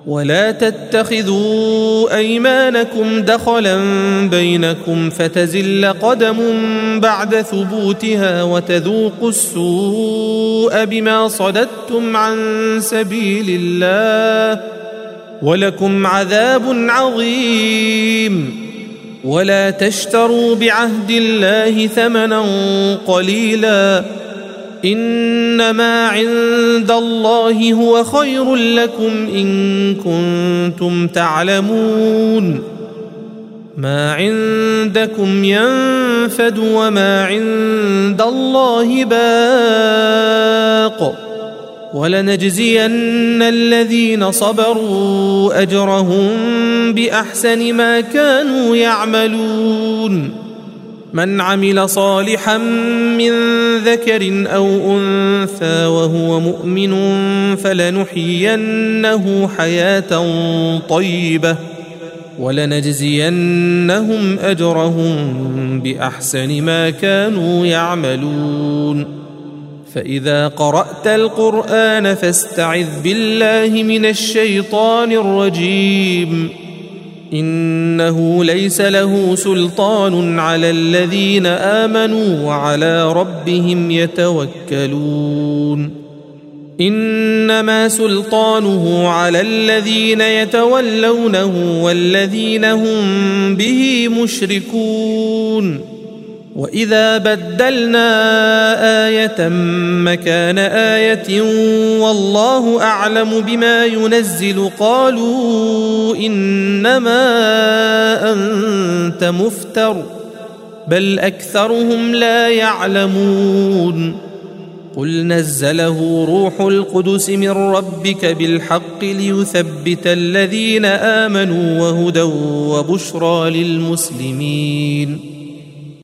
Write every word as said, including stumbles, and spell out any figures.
ولا تتخذوا أيمانكم دخلا بينكم فتزل قدم بعد ثبوتها وتذوقوا السوء بما صددتم عن سبيل الله ولكم عذاب عظيم. ولا تشتروا بعهد الله ثمنا قليلا إنما عند الله هو خير لكم إن كنتم تعلمون. ما عندكم ينفد وما عند الله باق ولنجزين الذين صبروا أجرهم بأحسن ما كانوا يعملون. من عمل صالحا من ذكر أو أنثى وهو مؤمن فلنحيينه حياة طيبة ولنجزينهم أجرهم بأحسن ما كانوا يعملون. فإذا قرأت القرآن فاستعذ بالله من الشيطان الرجيم إنه ليس له سلطان على الذين آمنوا وعلى ربهم يتوكلون. إنما سلطانه على الذين يتولونه والذين هم به مشركون. وإذا بدلنا آية مكان آية والله أعلم بما ينزل قالوا إنما أنت مفتر بل أكثرهم لا يعلمون. قل نزله روح القدس من ربك بالحق ليثبت الذين آمنوا وهدى وبشرى للمسلمين.